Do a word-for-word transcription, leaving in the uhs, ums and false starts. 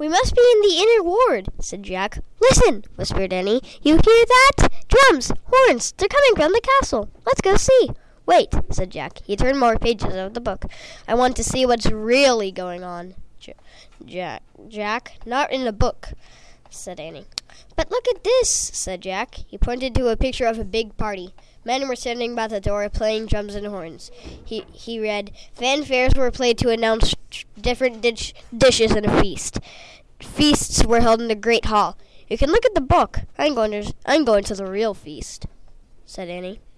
We must be in the inner ward, said Jack. Listen, whispered Annie. You hear that? Drums, horns, they're coming from the castle. Let's go see. Wait, said Jack. He turned more pages of the book. I want to see what's really going on. J- Jack, Jack, not in the book, said Annie. But look at this, said Jack. He pointed to a picture of a big party. Men were standing by the door playing drums and horns. He he read, fanfares were played to announce different dish, dishes in a feast. Feasts were held in the great hall. You can look at the book. I'm going to I'm going to the real feast, said Annie.